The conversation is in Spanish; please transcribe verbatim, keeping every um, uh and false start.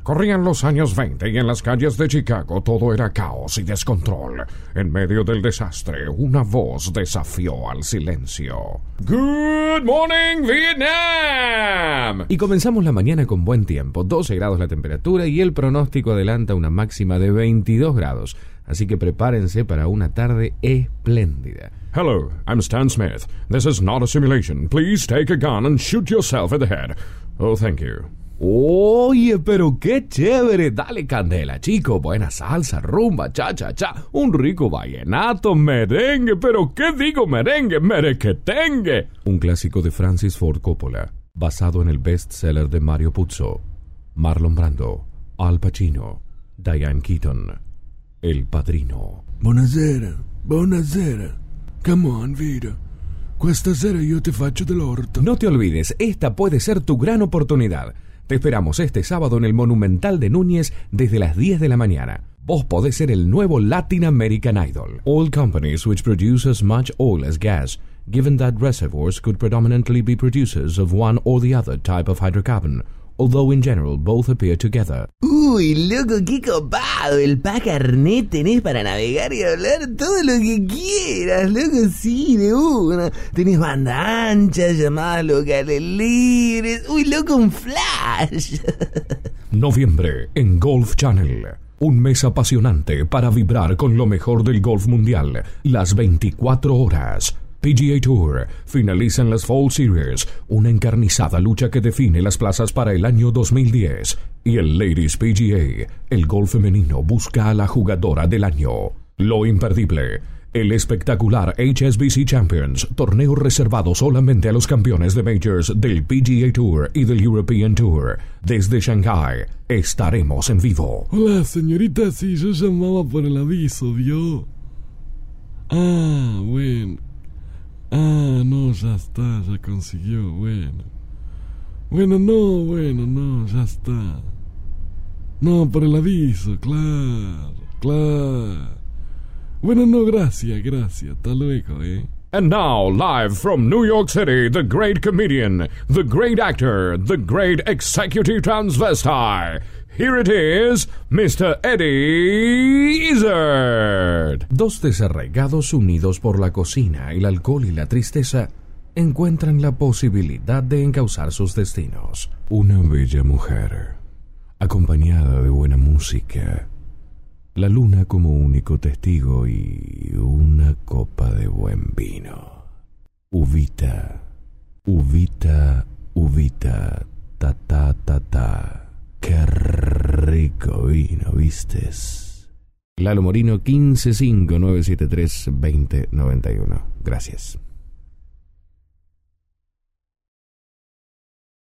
Corrían los años veinte y en las calles de Chicago todo era caos y descontrol. En medio del desastre, una voz desafió al silencio. Good morning, Vietnam. Y comenzamos la mañana con buen tiempo, doce grados la temperatura y el pronóstico adelanta una máxima de veintidós grados. Así que prepárense para una tarde espléndida. Hello, I'm Stan Smith. This is not a simulation. Please take a gun and shoot yourself in the head. Oh, thank you. Oye, pero qué chévere. Dale candela, chico. Buena salsa, rumba, cha, cha, cha. Un rico vallenato, merengue. Pero qué digo merengue, merequetengue. Un clásico de Francis Ford Coppola, basado en el bestseller de Mario Puzo. Marlon Brando, Al Pacino, Diane Keaton, El Padrino. Buonasera, buonasera. Come on, Vito. Questa sera io ti faccio dell'orto. No te olvides, esta puede ser tu gran oportunidad. Te esperamos este sábado en el Monumental de Núñez desde las diez de la mañana. Vos podés ser el nuevo Latin American Idol. All companies which produce as much oil as gas, given that reservoirs could predominantly be producers of one or the other type of hydrocarbon, although in general both appear together. Uy, loco, qué copado. El Pacarnet tenés para navegar y hablar todo lo que quieras, loco, sí, de una. Tenés banda ancha, llamadas locales libres. Uy, loco, un flash. Noviembre en Golf Channel. Un mes apasionante para vibrar con lo mejor del golf mundial. Las veinticuatro horas. P G A Tour. Finalizan las Fall Series, una encarnizada lucha que define las plazas para el año dos mil diez. Y el Ladies P G A, el golf femenino busca a la jugadora del año. Lo imperdible, el espectacular H S B C Champions, torneo reservado solamente a los campeones de Majors del P G A Tour y del European Tour. Desde Shanghai, estaremos en vivo. Hola, señorita, sí, yo llamaba por el aviso, ¿vio? Ah, bueno. Ah, no, ya está, ya consiguió, bueno. Bueno, no, bueno, no, ya está. No, por el aviso, claro, claro. Bueno, no, gracias, gracias, hasta luego, eh. And now, live from New York City, the great comedian, the great actor, the great executive transvestite. Here it is, Mister Eddie Izzard. Dos desarraigados unidos por la cocina, el alcohol y la tristeza encuentran la posibilidad de encauzar sus destinos. Una bella mujer, acompañada de buena música, la luna como único testigo y una copa de buen vino. Uvita, uvita, uvita, ta ta ta ta. ¡Qué rico vino, vistes! Lalo Morino, quince cinco nueve siete tres veinte noventa y uno. Gracias.